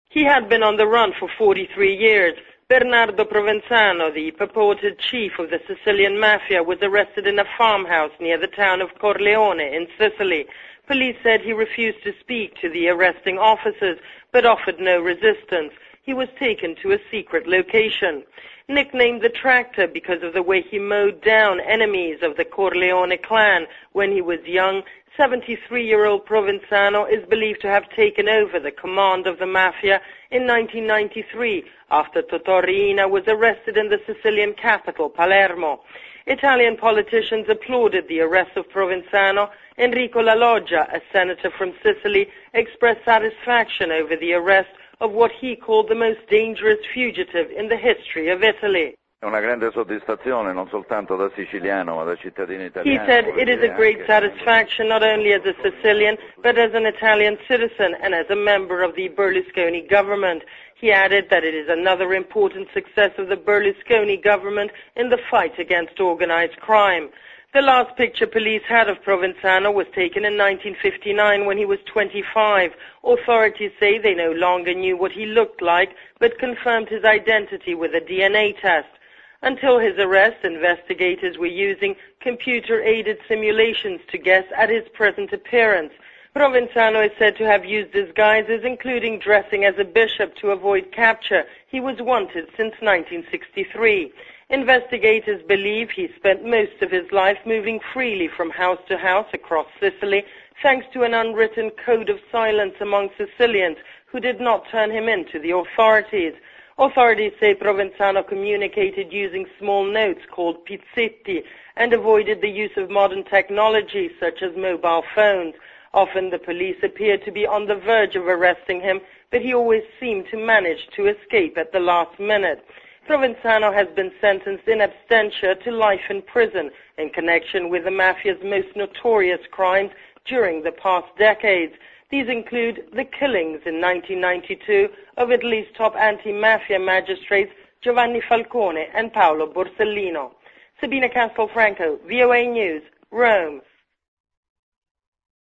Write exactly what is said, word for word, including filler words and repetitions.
He had been on the run for forty-three years. Bernardo Provenzano, the purported chief of the Sicilian mafia, was arrested in a farmhouse near the town of Corleone in Sicily. Police said he refused to speak to the arresting officers, but offered no resistance. He was taken to a secret location. Nicknamed the Tractor because of the way he mowed down enemies of the Corleone clan when he was young, seventy-three-year-old Provenzano is believed to have taken over the command of the mafia in nineteen ninety-three after Totò Riina was arrested in the Sicilian capital, Palermo. Italian politicians applauded the arrest of Provenzano. Enrico La Loggia, a senator from Sicily, expressed satisfaction over the arrest of what he called the most dangerous fugitive in the history of Italy. È una grande soddisfazione non soltanto da siciliano ma da cittadino italiano. He said it is a great satisfaction not only as a Sicilian but as an Italian citizen and as a member of the Berlusconi government. He added that it is another important success of the Berlusconi government in the fight against organized crime. The last picture police had of Provenzano was taken in nineteen fifty-nine when he was twenty-five. Authorities say they no longer knew what he looked like, but confirmed his identity with a D N A test. Until his arrest, investigators were using computer-aided simulations to guess at his present appearance. Provenzano is said to have used disguises, including dressing as a bishop to avoid capture. He was wanted since nineteen sixty-three. Investigators believe he spent most of his life moving freely from house to house across Sicily, thanks to an unwritten code of silence among Sicilians who did not turn him in to the authorities. Authorities say Provenzano communicated using small notes called pizzetti and avoided the use of modern technology such as mobile phones. Often the police appeared to be on the verge of arresting him, but he always seemed to manage to escape at the last minute. Provenzano has been sentenced in absentia to life in prison in connection with the mafia's most notorious crimes during the past decades. These include the killings in nineteen ninety-two of Italy's top anti-mafia magistrates Giovanni Falcone and Paolo Borsellino. Sabina Castelfranco, V O A News, Rome.